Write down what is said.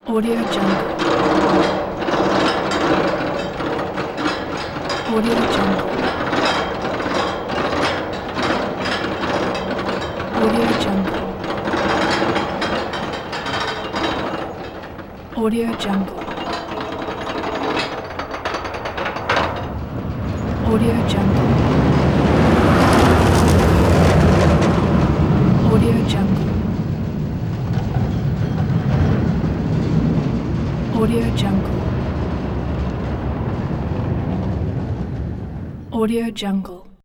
Audio Jungle. Audio Jungle. Audio Jungle. Audio Jungle. Audio Jungle. Audio Jungle. Audio Jungle. Audio Jungle.